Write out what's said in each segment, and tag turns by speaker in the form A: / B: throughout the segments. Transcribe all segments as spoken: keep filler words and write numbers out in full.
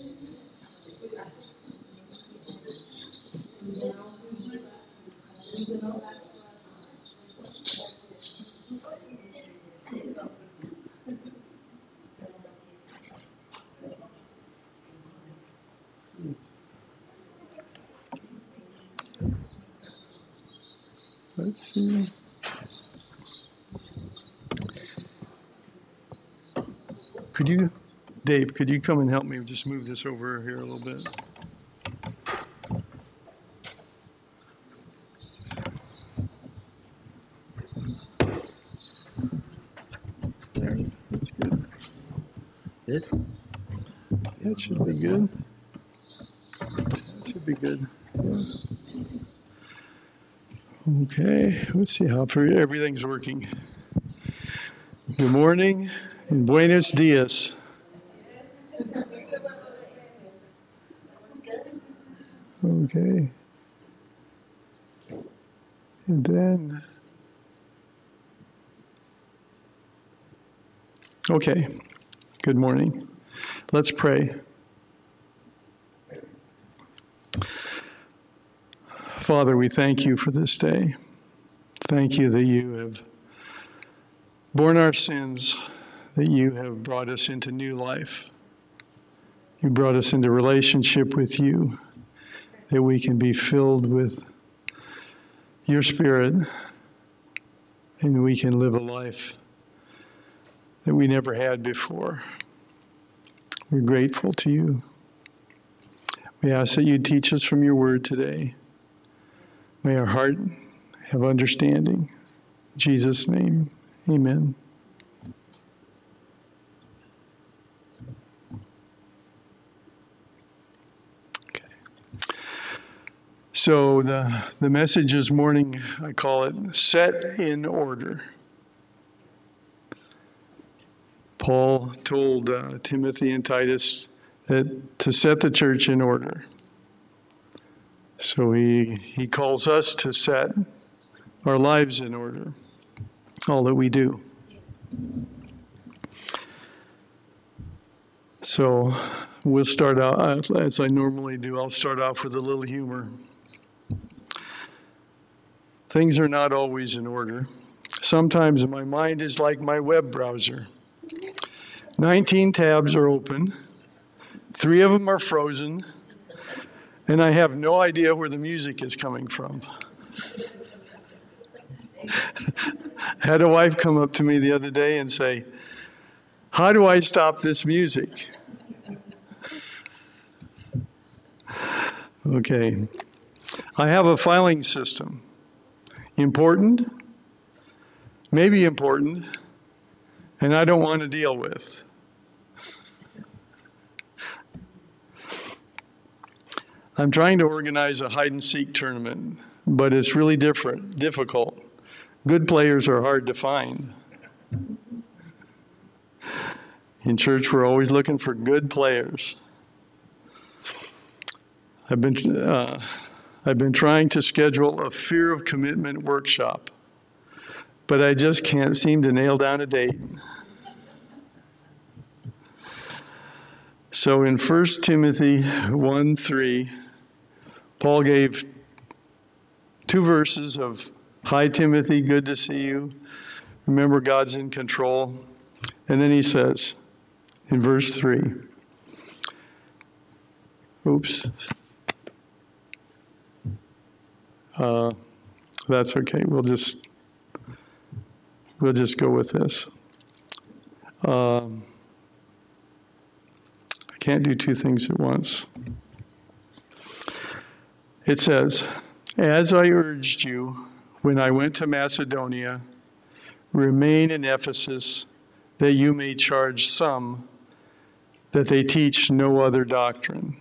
A: Let's see. Could you, Dave, could you come and help me just move this over here a little bit? There, that's good.
B: Good?
A: That should be good. That should be good. Yeah. Okay, let's see how everything's working. Good morning and buenos dias. Okay. And then, okay, good morning. Let's pray. Father, we thank you for this day. Thank you that you have borne our sins, that you have brought us into new life. You brought us into relationship with you, that we can be filled with your Spirit, and we can live a life that we never had before. We're grateful to you. We ask that you teach us from your word today. May our heart have understanding. In Jesus' name, amen. Okay. So the, the message this morning, I call it Set in Order. Paul told uh, Timothy and Titus that to set the church in order. So he, he calls us to set our lives in order, all that we do. So we'll start out, as I normally do, I'll start off with a little humor. Things are not always in order. Sometimes my mind is like my web browser. nineteen tabs are open, three of them are frozen, and I have no idea where the music is coming from. I had a wife come up to me the other day and say, "How do I stop this music?" Okay. I have a filing system. Important, maybe important, and I don't want to deal with. I'm trying to organize a hide-and-seek tournament, but it's really different, difficult. Good players are hard to find. In church, we're always looking for good players. I've been, uh, I've been trying to schedule a fear of commitment workshop, but I just can't seem to nail down a date. So in First Timothy one three, Paul gave two verses of, "Hi, Timothy, good to see you. Remember, God's in control." And then he says in verse three, oops. Uh, that's okay. We'll just we'll just go with this. Um, I can't do two things at once. It says, "As I urged you when I went to Macedonia, remain in Ephesus, that you may charge some that they teach no other doctrine."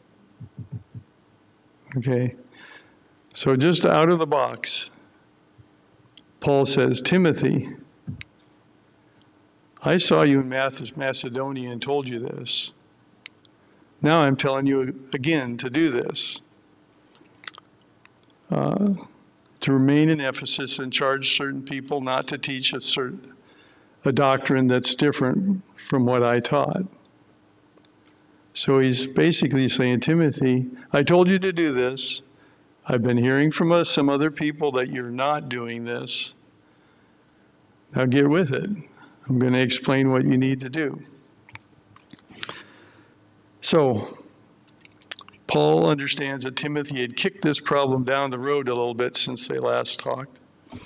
A: Okay. So just out of the box, Paul says, "Timothy, I saw you in Macedonia and told you this. Now I'm telling you again to do this. Uh, to remain in Ephesus and charge certain people not to teach a certain a doctrine that's different from what I taught." So he's basically saying, Timothy, I told you to do this. I've been hearing from us, some other people that you're not doing this. Now get with it. I'm going to explain what you need to do. So, Paul understands that Timothy had kicked this problem down the road a little bit since they last talked.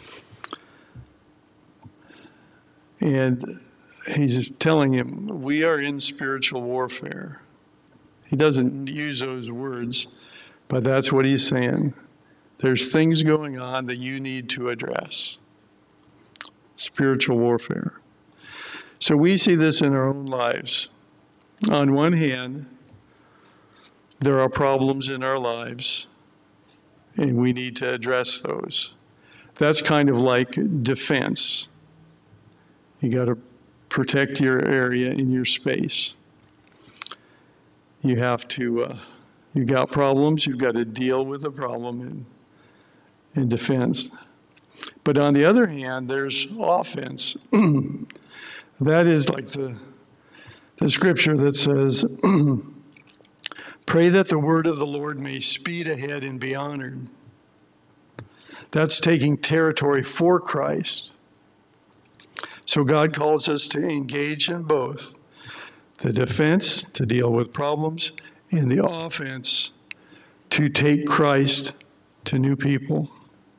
A: And he's just telling him, we are in spiritual warfare. He doesn't use those words, but that's what he's saying. There's things going on that you need to address. Spiritual warfare. So we see this in our own lives. On one hand, there are problems in our lives, and we need to address those. That's kind of like defense. You got to protect your area in your space. You have to, uh, you got problems, you've got to deal with the problem in, in defense. But on the other hand, there's offense. That is like the, the scripture that says, pray that the word of the Lord may speed ahead and be honored. That's taking territory for Christ. So God calls us to engage in both. The defense, to deal with problems, and the offense, to take Christ to new people.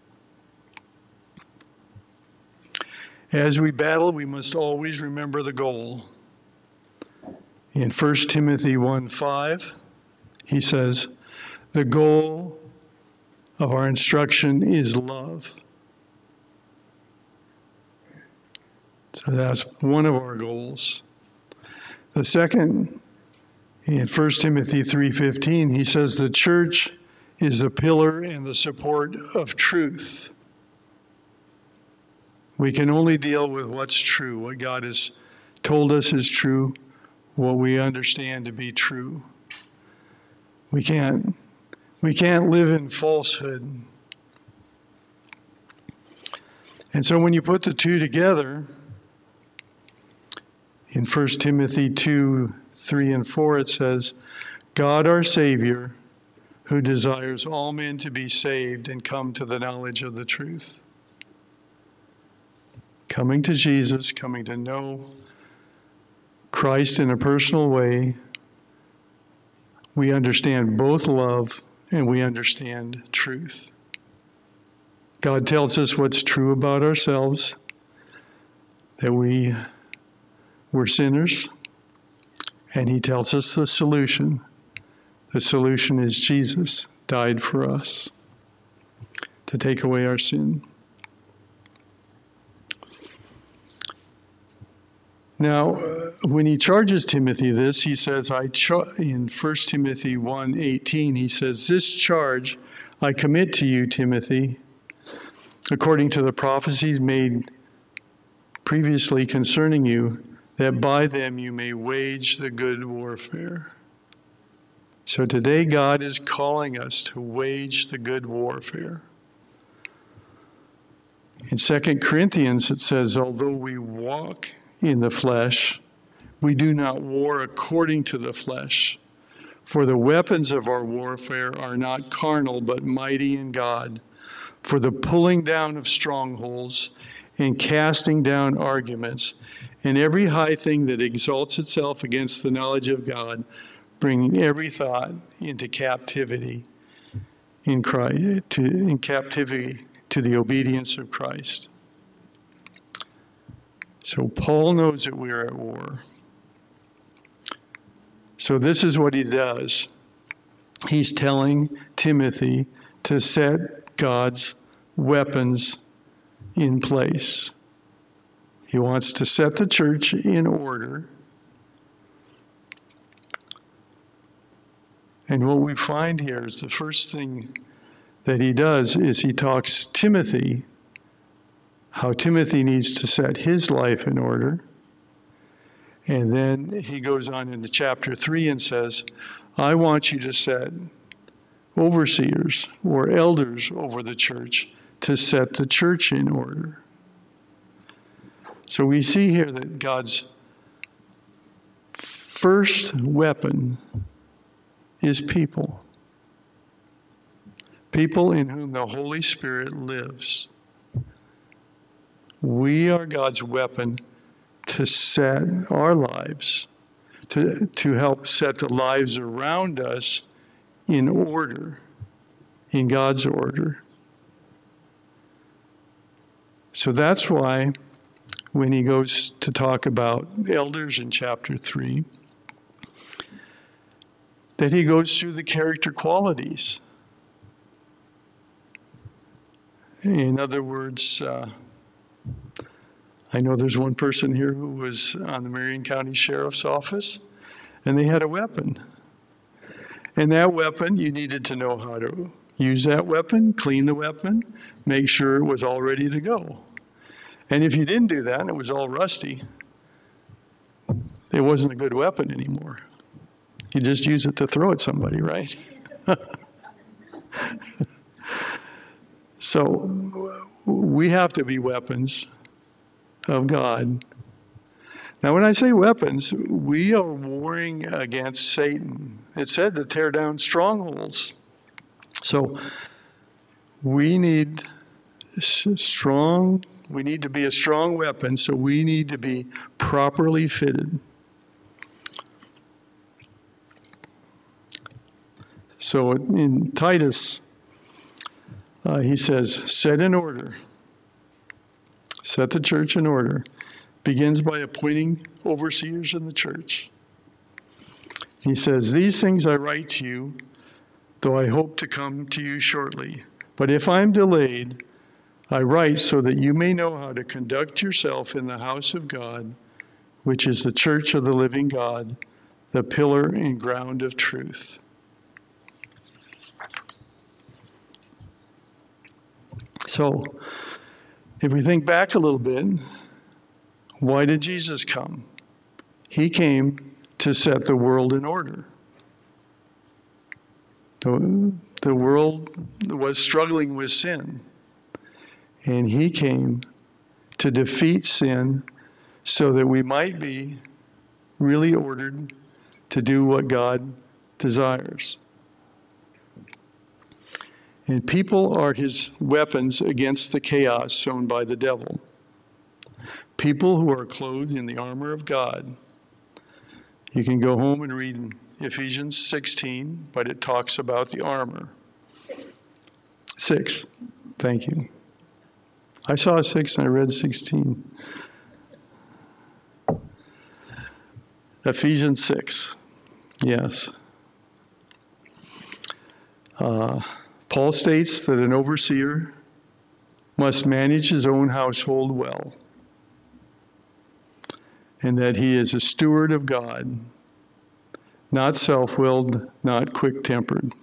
A: As we battle, we must always remember the goal. In First Timothy one five, he says, the goal of our instruction is love. So that's one of our goals. The second, in First Timothy three fifteen, he says the church is a pillar and the support of truth. We can only deal with what's true, what God has told us is true, what we understand to be true. We can't, we can't live in falsehood. And so when you put the two together, in First Timothy two, three, and four, it says, God our Savior, who desires all men to be saved and come to the knowledge of the truth. Coming to Jesus, coming to know Christ in a personal way, we understand both love and we understand truth. God tells us what's true about ourselves, that we We're sinners, and he tells us the solution. The solution is Jesus died for us to take away our sin. Now, uh, when he charges Timothy this, he says, I char- in First Timothy one eighteen, he says, this charge I commit to you, Timothy, according to the prophecies made previously concerning you, that by them you may wage the good warfare. So today God is calling us to wage the good warfare. In Second Corinthians it says, although we walk in the flesh, we do not war according to the flesh. For the weapons of our warfare are not carnal, but mighty in God, for the pulling down of strongholds and casting down arguments, and every high thing that exalts itself against the knowledge of God, bringing every thought into captivity in Christ, to, in captivity to the obedience of Christ. So Paul knows that we are at war. So this is what he does. He's telling Timothy to set God's weapons in place. He wants to set the church in order. And what we find here is the first thing that he does is he talks Timothy, how Timothy needs to set his life in order. And then he goes on into chapter three and says, I want you to set overseers or elders over the church to set the church in order. So we see here that God's first weapon is people. People in whom the Holy Spirit lives. We are God's weapon to set our lives, to, to help set the lives around us in order, in God's order. So that's why when he goes to talk about elders in chapter three, that he goes through the character qualities. In other words, uh, I know there's one person here who was on the Marion County Sheriff's Office, and they had a weapon. And that weapon, you needed to know how to use that weapon, clean the weapon, make sure it was all ready to go. And if you didn't do that and it was all rusty, it wasn't a good weapon anymore. You just use it to throw at somebody, right? So we have to be weapons of God. Now, when I say weapons, we are warring against Satan. It said to tear down strongholds. So we need strong, we need to be a strong weapon, so we need to be properly fitted. So in Titus, uh, he says, set in order. Set the church in order. Begins by appointing overseers in the church. He says, these things I write to you, though I hope to come to you shortly. But if I'm delayed, I write so that you may know how to conduct yourself in the house of God, which is the church of the living God, the pillar and ground of truth. So, if we think back a little bit, why did Jesus come? He came to set the world in order. The, the world was struggling with sin, and he came to defeat sin so that we might be really ordered to do what God desires. And people are his weapons against the chaos sown by the devil. People who are clothed in the armor of God. You can go home and read Ephesians sixteen, but it talks about the armor. Six. Thank you. I saw a six and I read sixteen. Ephesians six. Yes. Uh, Paul states that an overseer must manage his own household well, and that he is a steward of God, not self-willed, not quick-tempered.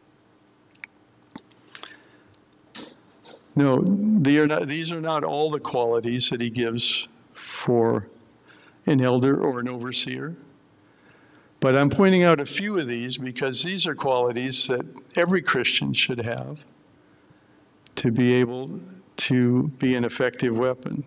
A: No, they are not, these are not all the qualities that he gives for an elder or an overseer. But I'm pointing out a few of these because these are qualities that every Christian should have to be able to be an effective weapon.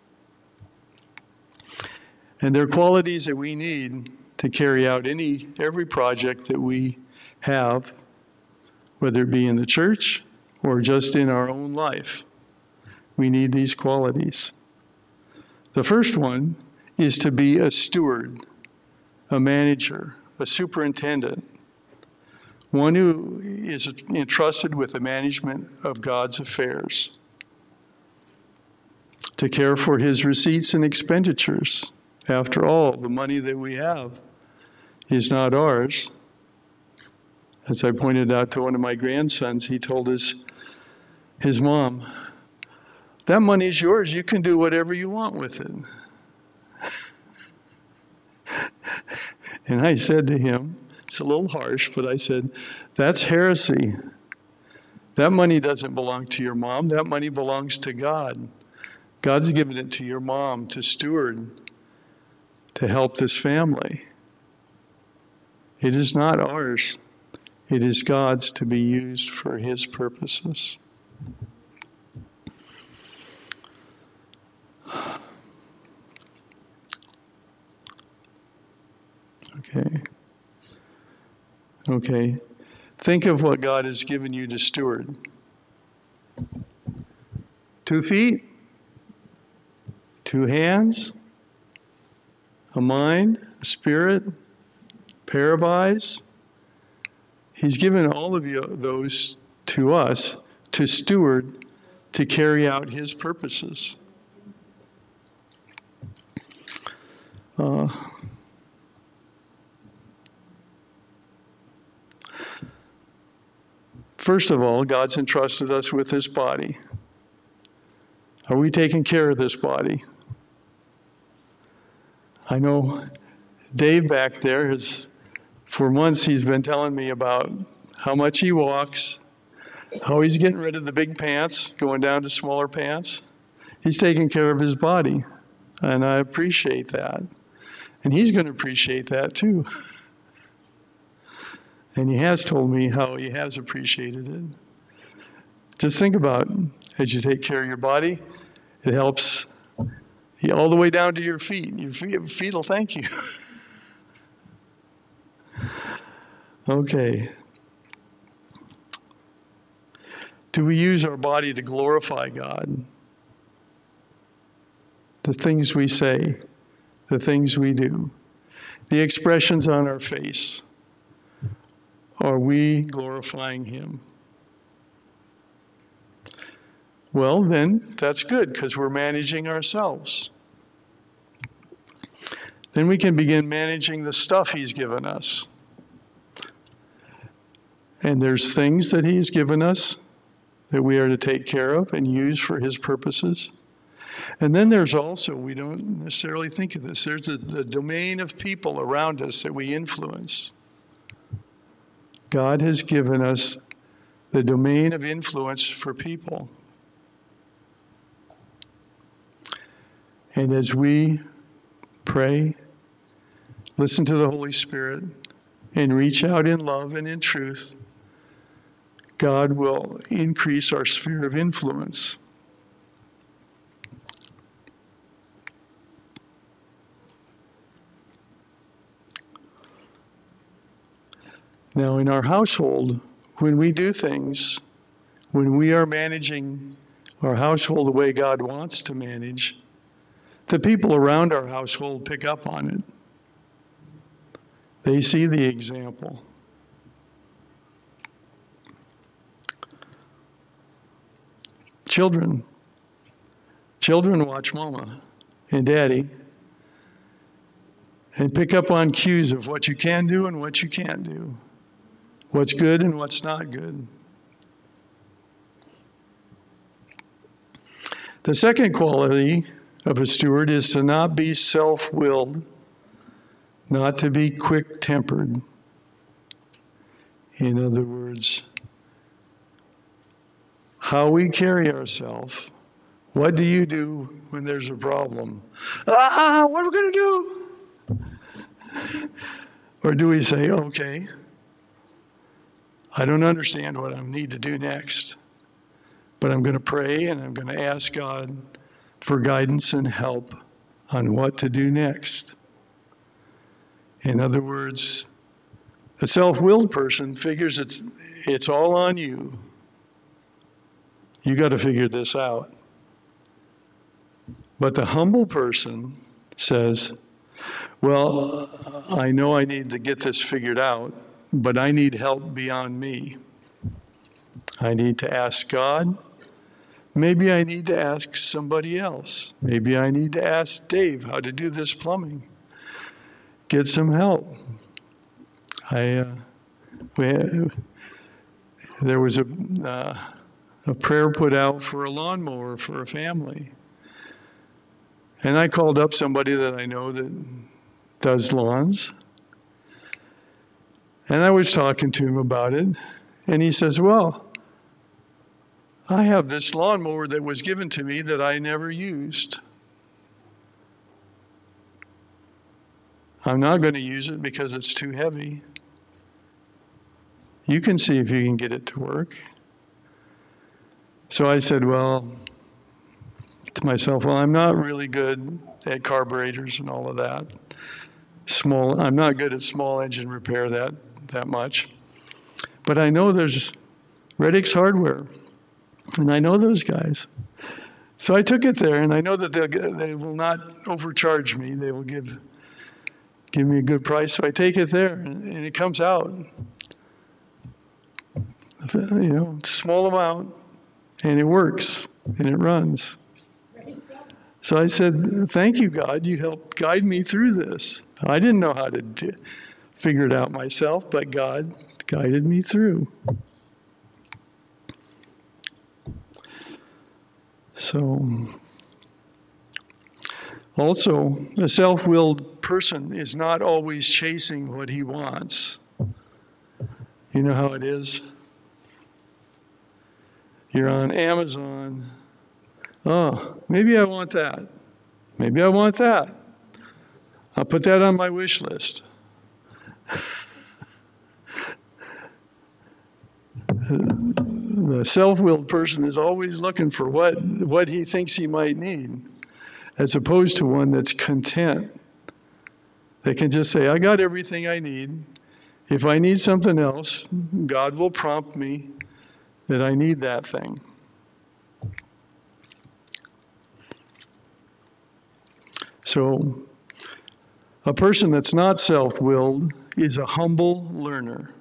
A: And they're qualities that we need to carry out any every project that we have, whether it be in the church or just in our own life. We need these qualities. The first one is to be a steward, a manager, a superintendent, one who is entrusted with the management of God's affairs, to care for his receipts and expenditures. After all, the money that we have is not ours. As I pointed out to one of my grandsons, he told his, his mom, that money is yours. You can do whatever you want with it. And I said to him, it's a little harsh, but I said, that's heresy. That money doesn't belong to your mom. That money belongs to God. God's given it to your mom to steward, to help this family. It is not ours. It is God's to be used for his purposes. Okay. Okay? Think of what God has given you to steward. Two feet, two hands, a mind, a spirit, pair of eyes. He's given all of you those to us to steward, to carry out his purposes. Uh, first of all, God's entrusted us with this body. Are we taking care of this body? I know Dave back there has, for months, he's been telling me about how much he walks, how he's getting rid of the big pants, going down to smaller pants. He's taking care of his body, and I appreciate that. And he's going to appreciate that too. And he has told me how he has appreciated it. Just think about it. As you take care of your body, it helps all the way down to your feet. Your feet, feet will thank you. Okay. Do we use our body to glorify God? The things we say, the things we do, the expressions on our face. Are we glorifying him? Well, then, that's good, because we're managing ourselves. Then we can begin managing the stuff he's given us. And there's things that he's given us that we are to take care of and use for his purposes. And then there's also, we don't necessarily think of this, there's a, the domain of people around us that we influence. God has given us the domain of influence for people. And as we pray, listen to the Holy Spirit, and reach out in love and in truth, God will increase our sphere of influence. Now, in our household, when we do things, when we are managing our household the way God wants to manage, the people around our household pick up on it. They see the example. Children. Children watch Mama and Daddy and pick up on cues of what you can do and what you can't do, what's good and what's not good. The second quality of a steward is to not be self-willed, not to be quick-tempered. In other words, how we carry ourselves. What do you do when there's a problem? Ah, what are we going to do? Or do we say, okay, I don't understand what I need to do next, but I'm going to pray and I'm going to ask God for guidance and help on what to do next. In other words, a self-willed person figures it's it's all on you. You got to figure this out. But the humble person says, well, I know I need to get this figured out, but I need help beyond me. I need to ask God. Maybe I need to ask somebody else. Maybe I need to ask Dave how to do this plumbing. Get some help. I uh, we, there was a uh, a prayer put out for a lawnmower for a family, and I called up somebody that I know that does lawns, and I was talking to him about it, and he says, "Well, I have this lawnmower that was given to me that I never used. I'm not going to use it because it's too heavy. You can see if you can get it to work." So I said, well, to myself, well, I'm not really good at carburetors and all of that. Small, I'm not good at small engine repair. That that much. But I know there's Reddick's Hardware, and I know those guys. So I took it there, and I know that they will not overcharge me. They will give give me a good price. So I take it there, and, and it comes out. You know, small amount, and it works, and it runs. So I said, thank you, God. You helped guide me through this. I didn't know how to do, figure it out myself, but God guided me through. So, also, a self-willed person is not always chasing what he wants. You know how it is? You're on Amazon. Oh, maybe I want that. Maybe I want that. I'll put that on my wish list. The self-willed person is always looking for what, what he thinks he might need, as opposed to one that's content. They can just say, I got everything I need. If I need something else, God will prompt me that I need that thing. So, a person that's not self-willed is a humble learner.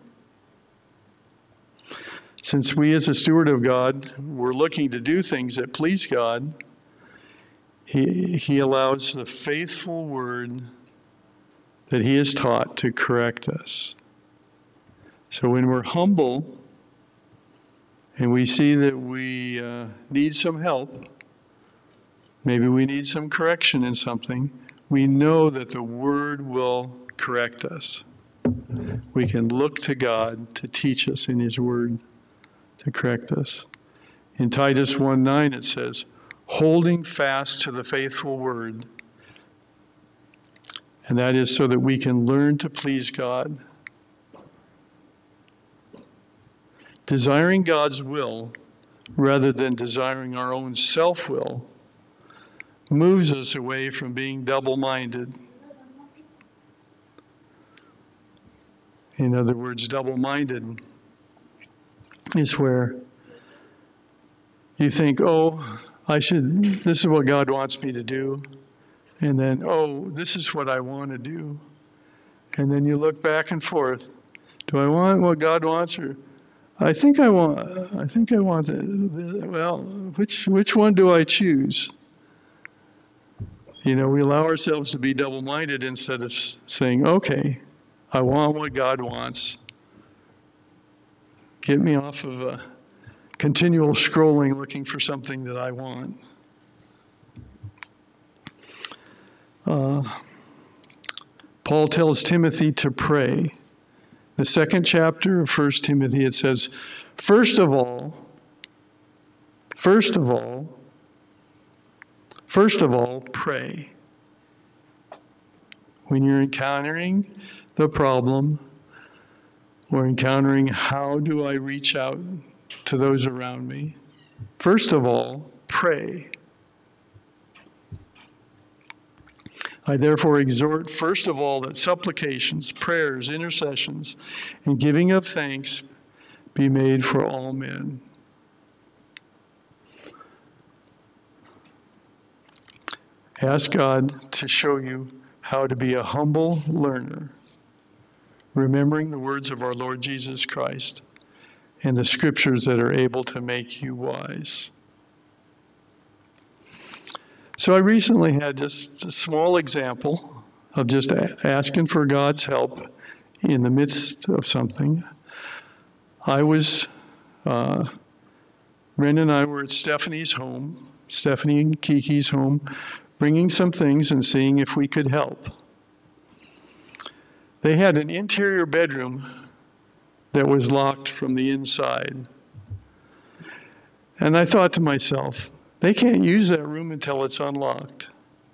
A: Since we as a steward of God, we're looking to do things that please God, he, he allows the faithful word that he has taught to correct us. So when we're humble and we see that we uh, need some help, maybe we need some correction in something, we know that the word will correct us. We can look to God to teach us in his word, to correct us. In Titus one nine it says, holding fast to the faithful word. And that is so that we can learn to please God. Desiring God's will rather than desiring our own self-will moves us away from being double-minded. In other words, double-minded is where you think, oh, I should, this is what God wants me to do. And then, oh, this is what I want to do. And then you look back and forth. Do I want what God wants, or I think I want, I think I want the, the well, which which one do I choose? You know, we allow ourselves to be double-minded instead of saying, okay, I want what God wants. Get me off of a continual scrolling looking for something that I want. Uh, Paul tells Timothy to pray. The second chapter of First Timothy, it says, first of all, first of all, first of all, pray. When you're encountering the problem, or encountering how do I reach out to those around me, first of all, pray. I therefore exhort, first of all, that supplications, prayers, intercessions, and giving of thanks be made for all men. Ask God to show you how to be a humble learner, remembering the words of our Lord Jesus Christ and the scriptures that are able to make you wise. So I recently had just a small example of just asking for God's help in the midst of something. I was, uh, Brenda and I were at Stephanie's home, Stephanie and Kiki's home, bringing some things and seeing if we could help. They had an interior bedroom that was locked from the inside. And I thought to myself, they can't use that room until it's unlocked.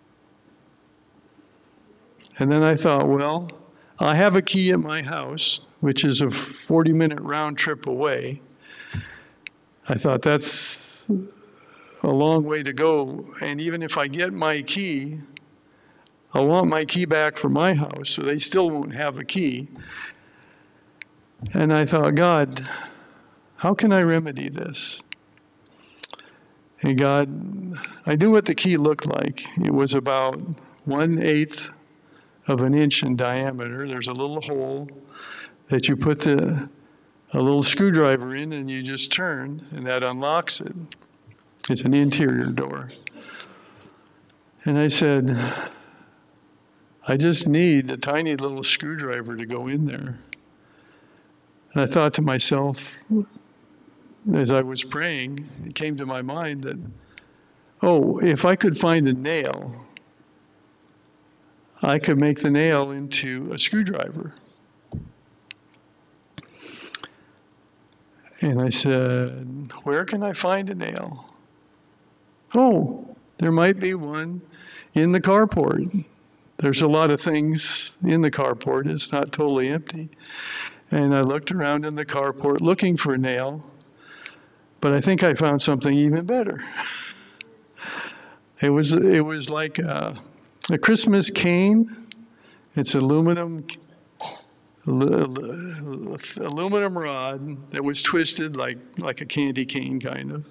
A: And then I thought, well, I have a key at my house, which is a forty-minute round trip away. I thought that's a long way to go. And even if I get my key, I want my key back for my house, so they still won't have a key. And I thought, God, how can I remedy this? And God, I knew what the key looked like. It was about one-eighth of an inch in diameter. There's a little hole that you put the a little screwdriver in and you just turn, and that unlocks it. It's an interior door. And I said, I just need a tiny little screwdriver to go in there. And I thought to myself, as I was praying, it came to my mind that, oh, if I could find a nail, I could make the nail into a screwdriver. And I said, where can I find a nail? Oh, there might be one in the carport. There's a lot of things in the carport. It's not totally empty. And I looked around in the carport looking for a nail, but I think I found something even better. It was it was like a, a Christmas cane. It's aluminum aluminum rod that was twisted like like a candy cane kind of,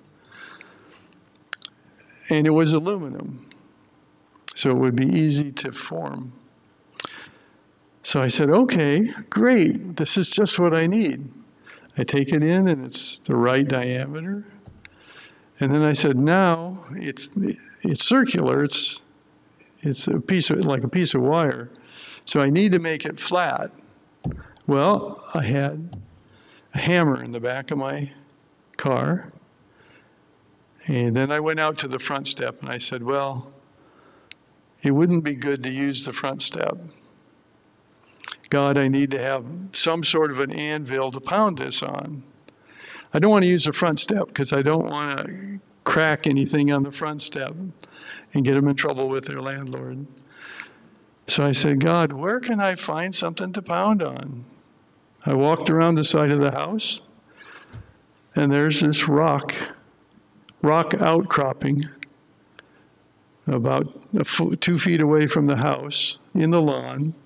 A: and it was aluminum, so it would be easy to form. So I said, okay, great, this is just what I need. I take it in and it's the right diameter. And then I said, now it's it's circular, it's it's a piece of like a piece of wire. So I need to make it flat. Well, I had a hammer in the back of my car. And then I went out to the front step and I said, well, it wouldn't be good to use the front step. God, I need to have some sort of an anvil to pound this on. I don't want to use the front step because I don't want to crack anything on the front step and get them in trouble with their landlord. So I said, God, where can I find something to pound on? I walked around the side of the house, and there's this rock, rock outcropping about a foot, two feet away from the house in the lawn.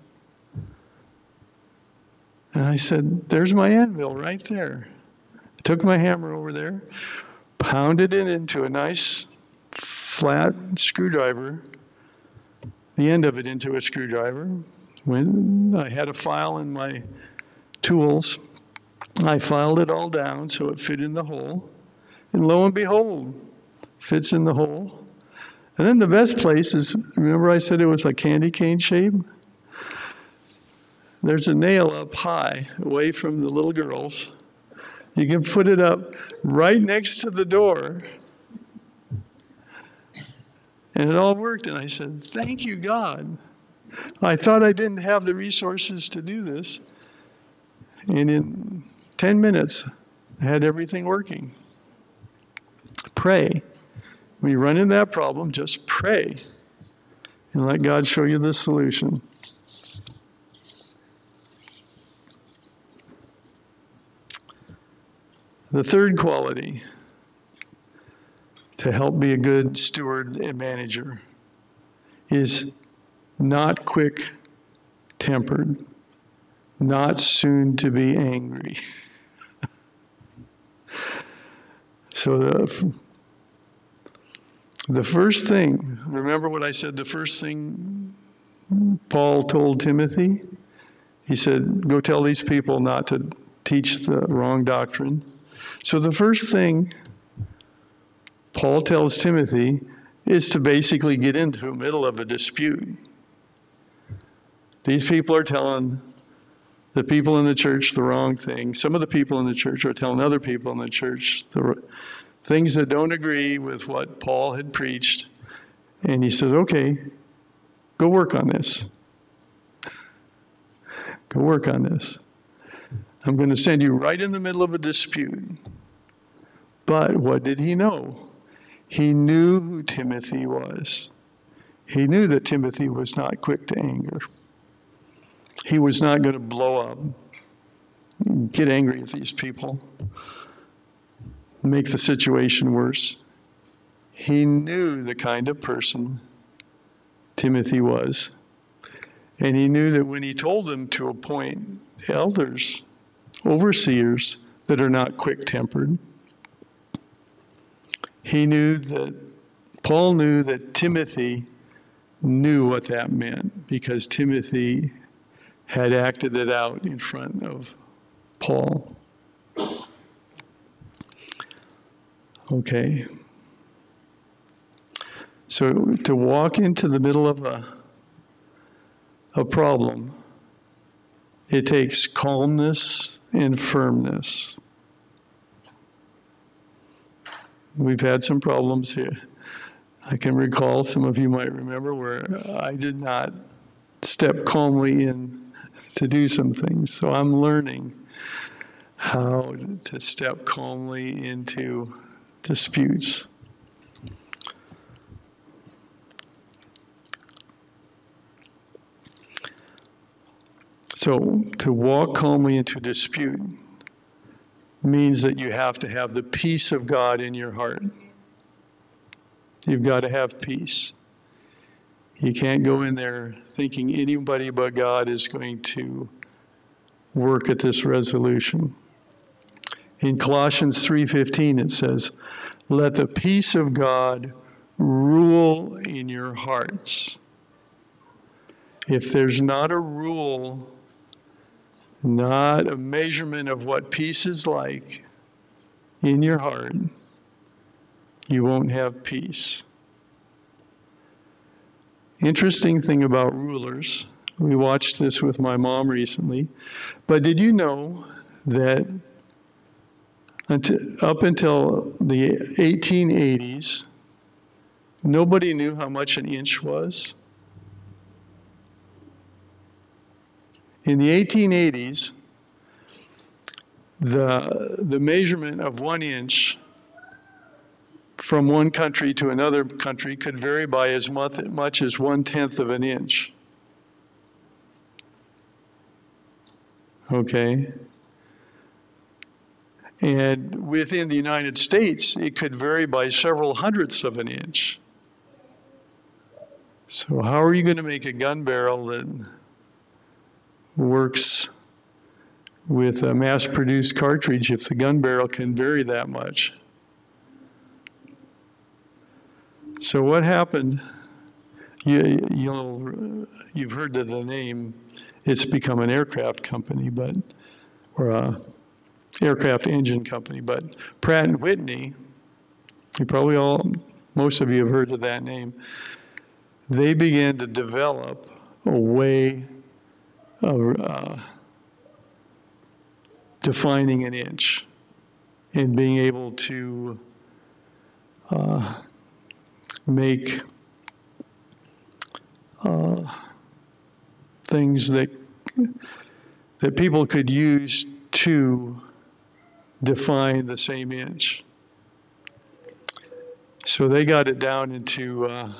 A: And I said, there's my anvil right there. I took my hammer over there, pounded it into a nice flat screwdriver, the end of it into a screwdriver. When I had a file in my tools, I filed it all down so it fit in the hole. And lo and behold, fits in the hole. And then the best place is, remember I said it was a candy cane shape? There's a nail up high, away from the little girls. You can put it up right next to the door. And it all worked. And I said, thank you, God. I thought I didn't have the resources to do this. And in ten minutes, I had everything working. Pray. When you run into that problem, just pray and let God show you the solution. The third quality to help be a good steward and manager is not quick-tempered, not soon to be angry. So the, the first thing, remember what I said, the first thing Paul told Timothy? He said, go tell these people not to teach the wrong doctrine. So the first thing Paul tells Timothy is to basically get into the middle of a dispute. These people are telling the people in the church the wrong thing. Some of the people in the church are telling other people in the church the things that don't agree with what Paul had preached. And he says, okay, go work on this. Go work on this. I'm going to send you right in the middle of a dispute. But what did he know? He knew who Timothy was. He knew that Timothy was not quick to anger. He was not going to blow up, get angry at these people, make the situation worse. He knew the kind of person Timothy was. And he knew that when he told them to appoint elders overseers that are not quick-tempered. He knew that, Paul knew that Timothy knew what that meant because Timothy had acted it out in front of Paul. Okay. So to walk into the middle of a, a problem, it takes calmness and firmness. We've had some problems here. I can recall, some of you might remember, where I did not step calmly in to do some things. So I'm learning how to step calmly into disputes. So to walk calmly into dispute means that you have to have the peace of God in your heart. You've got to have peace. You can't go in there thinking anybody but God is going to work at this resolution. In Colossians three fifteen it says, "Let the peace of God rule in your hearts." If there's not a rule, not a measurement of what peace is like in your heart, you won't have peace. Interesting thing about rulers, we watched this with my mom recently, but did you know that until, up until the eighteen eighties, nobody knew how much an inch was? In the eighteen eighties, the, the measurement of one inch from one country to another country could vary by as much as one-tenth of an inch. Okay? And within the United States, it could vary by several hundredths of an inch. So how are you going to make a gun barrel that works with a mass-produced cartridge if the gun barrel can vary that much? So what happened, you, you'll, you've heard of the name, it's become an aircraft company, but, or a aircraft engine company, but Pratt and Whitney, you probably all, most of you have heard of that name, they began to develop a way of uh, defining an inch and being able to uh, make uh, things that that people could use to define the same inch. So they got it down into, uh,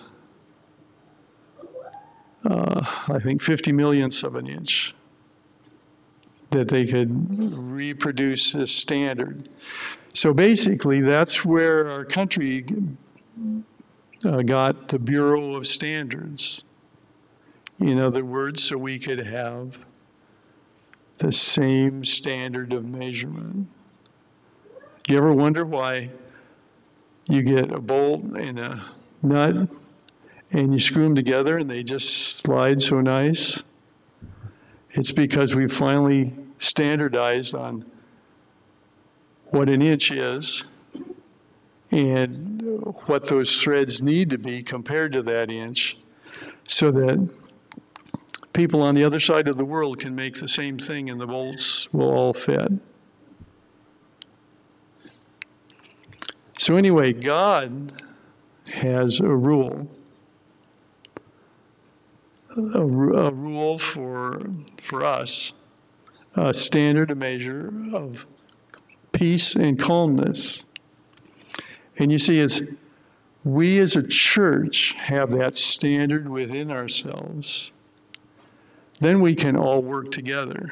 A: uh, I think, fifty millionths of an inch that they could reproduce this standard. So basically, that's where our country uh, got the Bureau of Standards. In other words, so we could have the same standard of measurement. You ever wonder why you get a bolt and a nut and you screw them together and they just slide so nice? It's because we finally standardized on what an inch is and what those threads need to be compared to that inch so that people on the other side of the world can make the same thing and the bolts will all fit. So anyway, God has a rule, a, a rule for, for us, a standard, a measure of peace and calmness. And you see, as we as a church have that standard within ourselves, then we can all work together.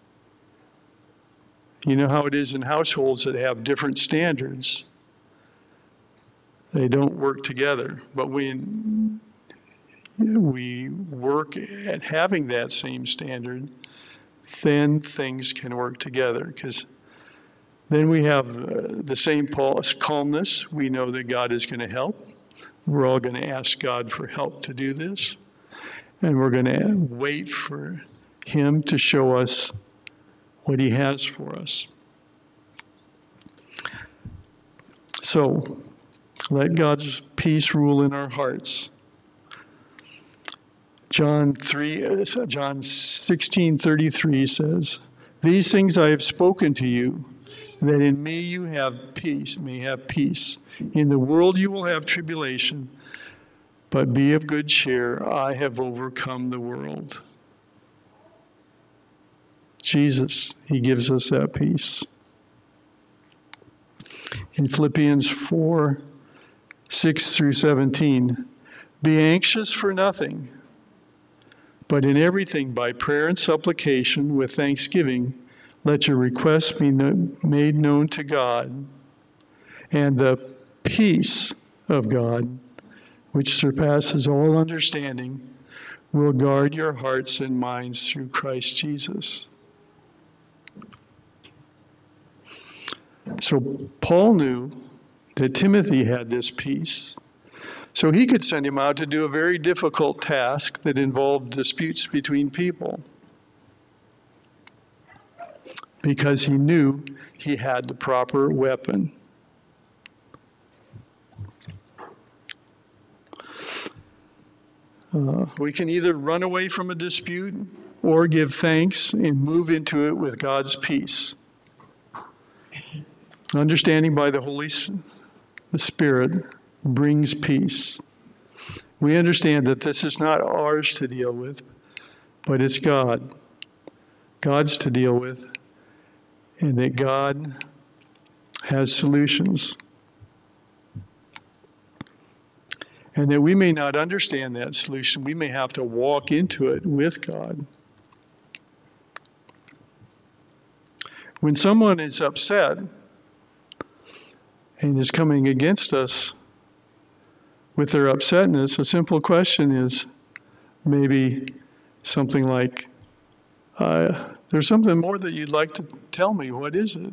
A: You know how it is in households that have different standards. They don't work together, but we, we work at having that same standard then things can work together, because then we have uh, the same calmness. We know that God is going to help. We're all going to ask God for help to do this. And we're going to wait for Him to show us what He has for us. So, let God's peace rule in our hearts. John three, John sixteen thirty-three says, "These things I have spoken to you, that in me you have peace, may have peace. In the world you will have tribulation, but be of good cheer. I have overcome the world." Jesus, He gives us that peace. In Philippians four, six through seventeen, "Be anxious for nothing, but in everything by prayer and supplication with thanksgiving, let your requests be no- made known to God, and the peace of God, which surpasses all understanding, will guard your hearts and minds through Christ Jesus." So Paul knew that Timothy had this peace, so he could send him out to do a very difficult task that involved disputes between people, because he knew he had the proper weapon. Uh, we can either run away from a dispute or give thanks and move into it with God's peace. Understanding by the Holy Spirit brings peace. We understand that this is not ours to deal with, but it's God. God's to deal with, and that God has solutions. And that we may not understand that solution. We may have to walk into it with God. When someone is upset and is coming against us with their upsetness, a simple question is maybe something like, uh, there's something more that you'd like to tell me. What is it?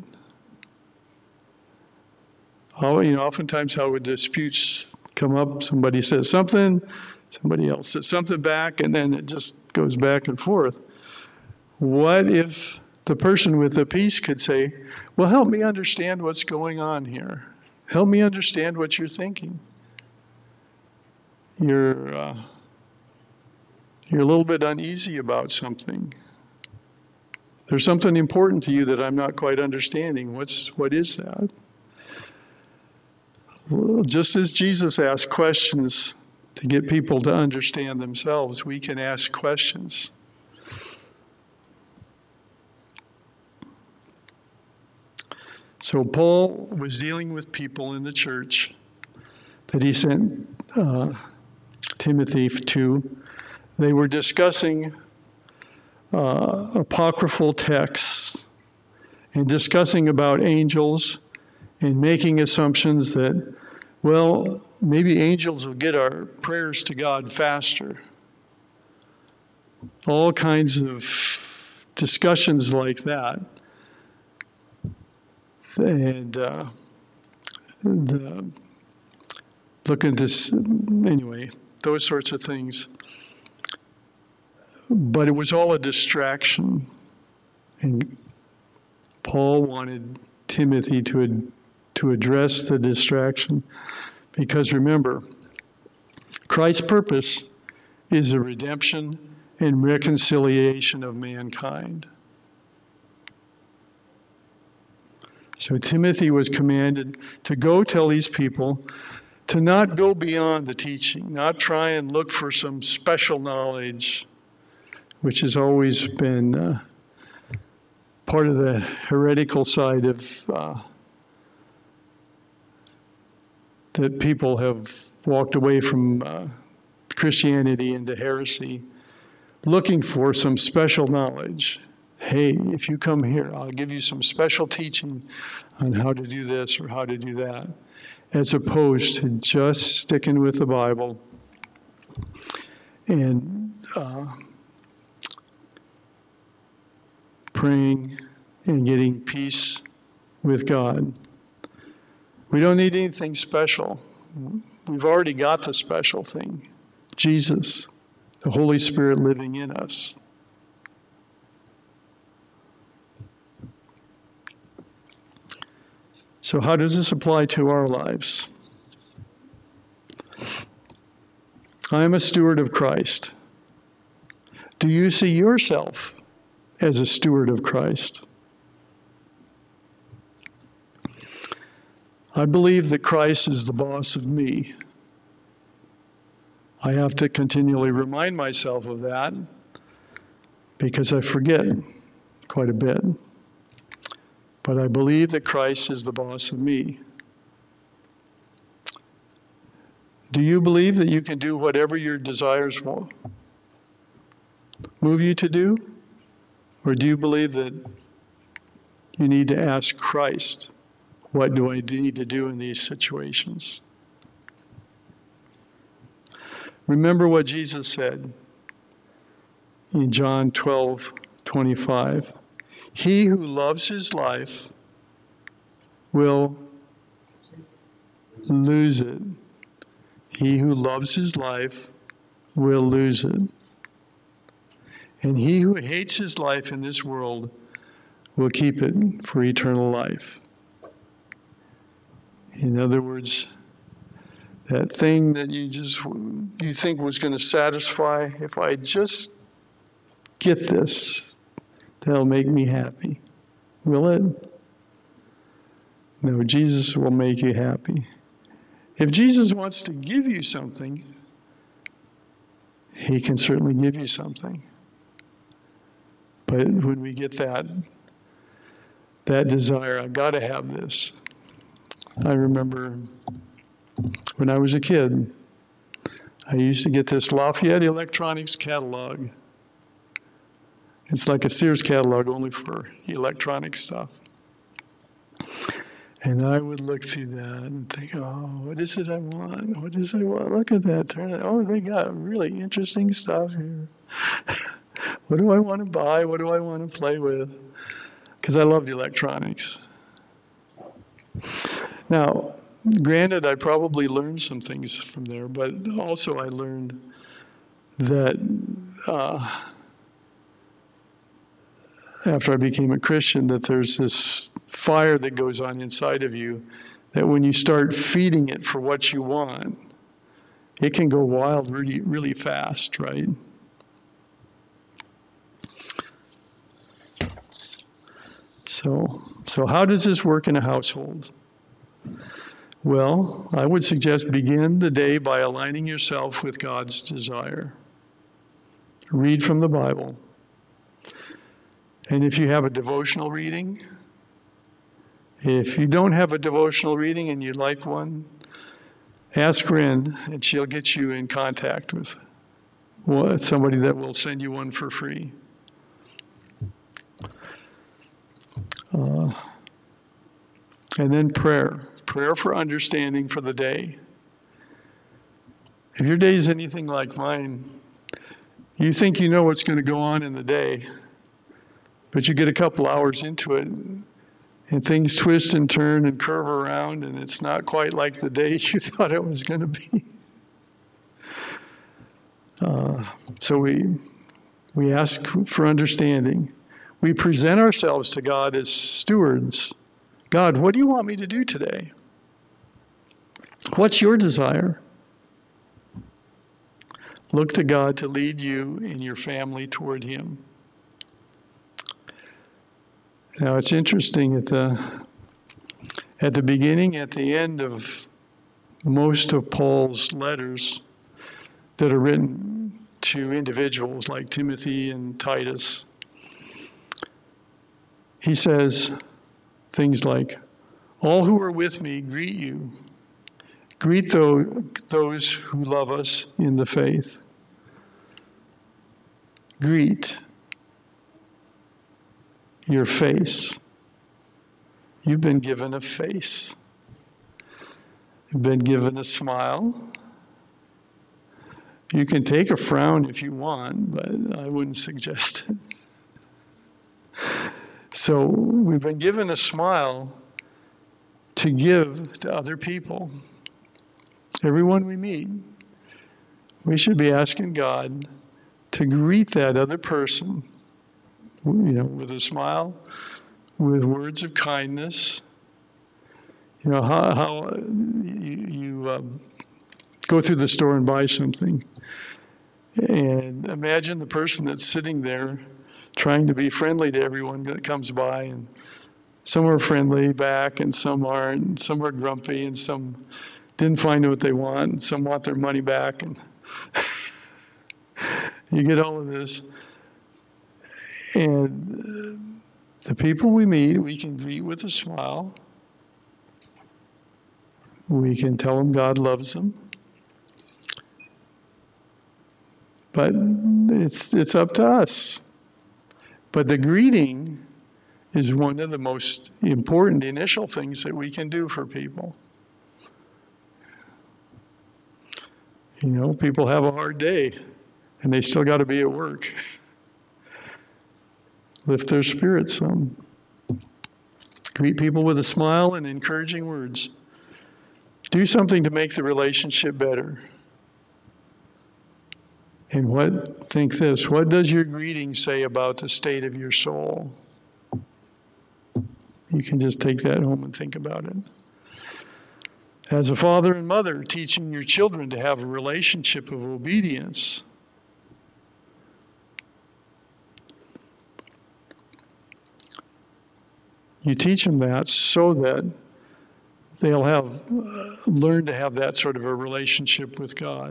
A: Oh, you know, oftentimes how would disputes come up, somebody says something, somebody else says something back, and then it just goes back and forth. What if the person with the peace could say, well, help me understand what's going on here. Help me understand what you're thinking. You're, uh, you're a little bit uneasy about something. There's something important to you that I'm not quite understanding. What's, what is that? Well, just as Jesus asked questions to get people to understand themselves, we can ask questions. So Paul was dealing with people in the church that he sent uh, Timothy to. They were discussing uh, apocryphal texts and discussing about angels and making assumptions that, well, maybe angels will get our prayers to God faster. All kinds of discussions like that. And uh, the, looking to, anyway, those sorts of things. But it was all a distraction. And Paul wanted Timothy to ad, to address the distraction. Because remember, Christ's purpose is the redemption and reconciliation of mankind. So Timothy was commanded to go tell these people to not go beyond the teaching, not try and look for some special knowledge, which has always been uh, part of the heretical side of uh, that people have walked away from uh, Christianity into heresy, looking for some special knowledge. Hey, if you come here, I'll give you some special teaching on how to do this or how to do that, as opposed to just sticking with the Bible and uh, praying, and getting peace with God. We don't need anything special. We've already got the special thing, Jesus, the Holy Spirit living in us. So how does this apply to our lives? I am a steward of Christ. Do you see yourself as a steward of Christ? I believe that Christ is the boss of me. I have to continually remind myself of that because I forget quite a bit. But I believe that Christ is the boss of me. Do you believe that you can do whatever your desires want, move you to do? Or do you believe that you need to ask Christ, what do I need to do in these situations? Remember what Jesus said in John twelve twenty-five. He who loves his life will lose it. He who loves his life will lose it. And he who hates his life in this world will keep it for eternal life. In other words, that thing that you just you think was going to satisfy, if I just get this, that'll make me happy. Will it? No, Jesus will make you happy. If Jesus wants to give you something, he can certainly give you something. But when we get that, that desire, I've got to have this. I remember when I was a kid, I used to get this Lafayette Electronics catalog. It's like a Sears catalog, only for electronic stuff. And I would look through that and think, oh, what is it I want? What is it I want? Look at that. Turn it. Oh, they got really interesting stuff here. What do I want to buy? What do I want to play with? Because I loved electronics. Now, granted, I probably learned some things from there, but also I learned that uh, after I became a Christian, that there's this fire that goes on inside of you that when you start feeding it for what you want, it can go wild really, really fast, right? So, so how does this work in a household? Well, I would suggest begin the day by aligning yourself with God's desire. Read from the Bible. And if you have a devotional reading, if you don't have a devotional reading and you'd like one, ask Ren and she'll get you in contact with somebody that will send you one for free. Uh, and then prayer. Prayer for understanding for the day. If your day is anything like mine, you think you know what's going to go on in the day, but you get a couple hours into it, and things twist and turn and curve around, and it's not quite like the day you thought it was going to be. Uh, so we we ask for understanding. We present ourselves to God as stewards. God, what do you want me to do today? What's your desire? Look to God to lead you and your family toward Him. Now it's interesting at the at the beginning, at the end of most of Paul's letters that are written to individuals like Timothy and Titus, he says things like, all who are with me greet you. Greet those who love us in the faith. Greet your face. You've been given a face. You've been given a smile. You can take a frown if you want, but I wouldn't suggest it. So we've been given a smile to give to other people. Everyone we meet, we should be asking God to greet that other person, you know, with a smile, with words of kindness. You know, how, how you, you um, go through the store and buy something, and imagine the person that's sitting there trying to be friendly to everyone that comes by, and some are friendly back, and some aren't, and some are grumpy, and some didn't find what they want, and some want their money back, and you get all of this. And the people we meet, we can greet with a smile. We can tell them God loves them. But it's it's up to us. But the greeting is one of the most important initial things that we can do for people. You know, people have a hard day, and they still got to be at work. Lift their spirits some. Greet people with a smile and encouraging words. Do something to make the relationship better. And what, think this, what does your greeting say about the state of your soul? You can just take that home and think about it. As a father and mother, teaching your children to have a relationship of obedience. You teach them that so that they'll have uh, learn to have that sort of a relationship with God.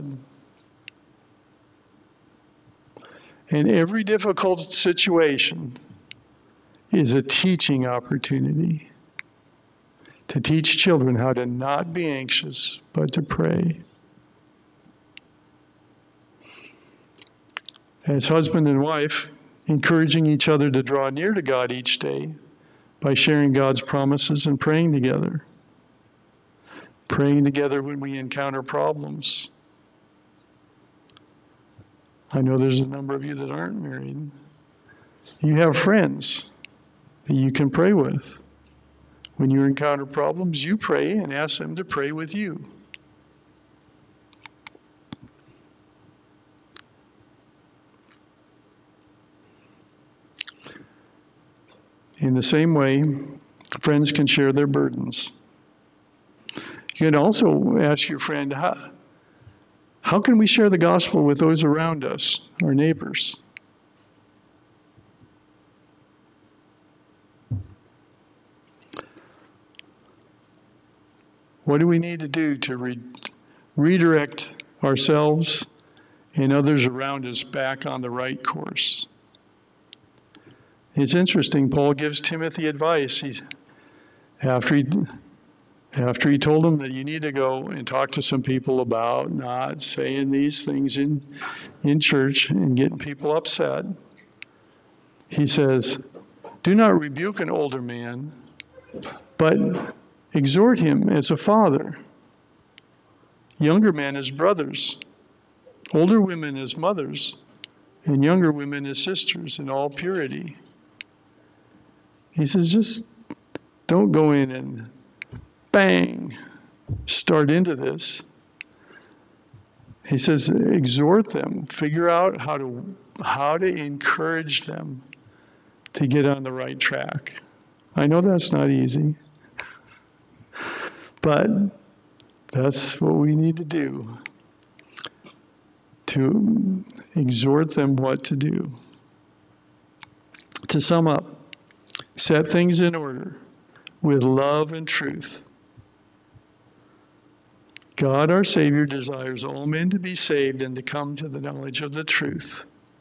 A: And every difficult situation is a teaching opportunity to teach children how to not be anxious, but to pray. As husband and wife, encouraging each other to draw near to God each day by sharing God's promises and praying together. Praying together when we encounter problems. I know there's a number of you that aren't married. You have friends that you can pray with. When you encounter problems, you pray and ask them to pray with you. In the same way, friends can share their burdens. You can also ask your friend, how, how can we share the gospel with those around us, our neighbors? What do we need to do to re- redirect ourselves and others around us back on the right course? It's interesting, Paul gives Timothy advice. He's, after he, after he told him that you need to go and talk to some people about not saying these things in, in church and getting people upset, he says, do not rebuke an older man, but exhort him as a father, younger men as brothers, older women as mothers, and younger women as sisters in all purity. He says, just don't go in and bang, start into this. He says, exhort them, figure out how to how to encourage them to get on the right track. I know that's not easy, but that's what we need to do, to exhort them what to do. To sum up, set things in order with love and truth. God, our Savior, desires all men to be saved and to come to the knowledge of the truth.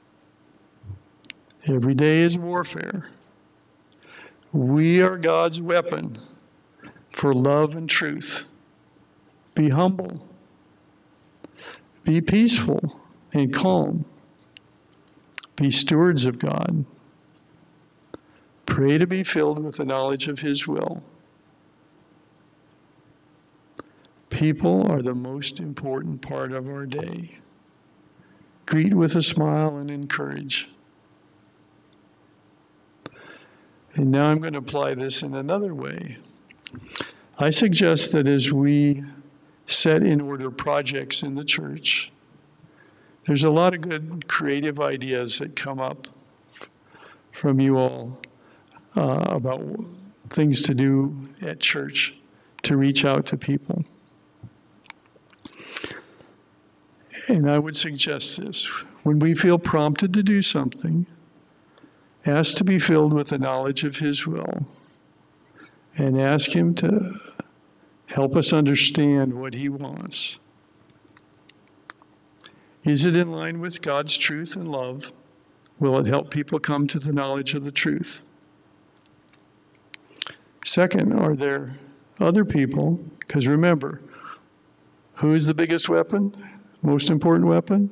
A: Every day is warfare. We are God's weapon for love and truth. Be humble. Be peaceful and calm. Be stewards of God. Pray to be filled with the knowledge of His will. People are the most important part of our day. Greet with a smile and encourage. And now I'm going to apply this in another way. I suggest that as we set in order projects in the church, there's a lot of good creative ideas that come up from you all uh, about things to do at church to reach out to people. And I would suggest this. When we feel prompted to do something, ask to be filled with the knowledge of His will, and ask Him to help us understand what He wants. Is it in line with God's truth and love? Will it help people come to the knowledge of the truth? Second, are there other people? Because remember, who is the biggest weapon? Most important weapon?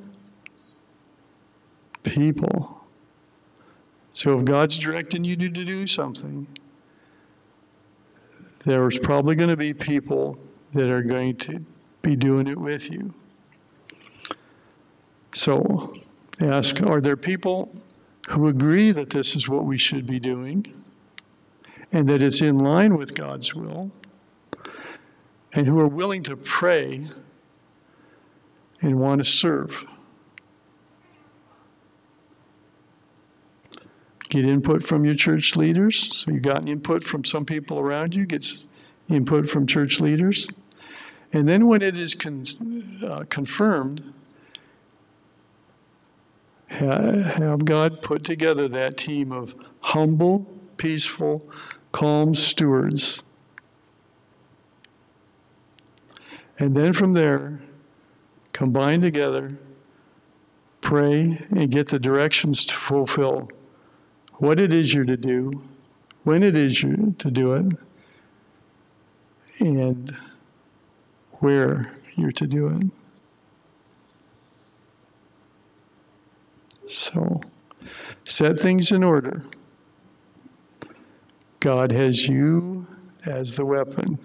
A: People. So if God's directing you to do something, there's probably going to be people that are going to be doing it with you. So ask, are there people who agree that this is what we should be doing and that it's in line with God's will, and who are willing to pray and want to serve? Get input from your church leaders. So you got input from some people around you, get input from church leaders. And then when it is con- uh, confirmed, ha- have God put together that team of humble, peaceful, calm stewards. And then from there, combine together, pray, and get the directions to fulfill what it is you're to do, when it is you're to do it, and where you're to do it. So, set things in order. God has you as the weapon.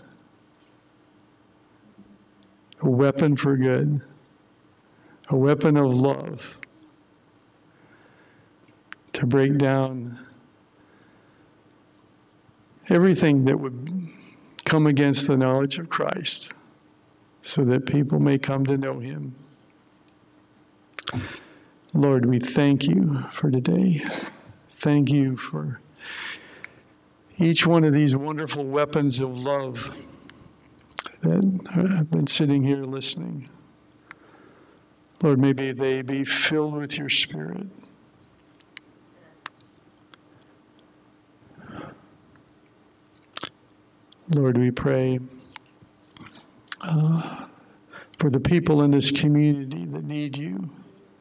A: A weapon for good. A weapon of love. To break down everything that would come against the knowledge of Christ, so that people may come to know Him. Lord, we thank You for today. Thank You for each one of these wonderful weapons of love that have been sitting here listening. Lord, maybe they be filled with Your Spirit. Lord, we pray uh, for the people in this community that need You.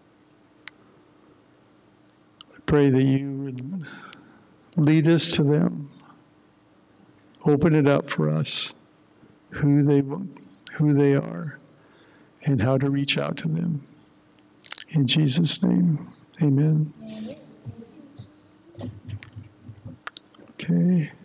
A: We pray that You would lead us to them. Open it up for us, who they who they are, and how to reach out to them. In Jesus' name, amen. Okay.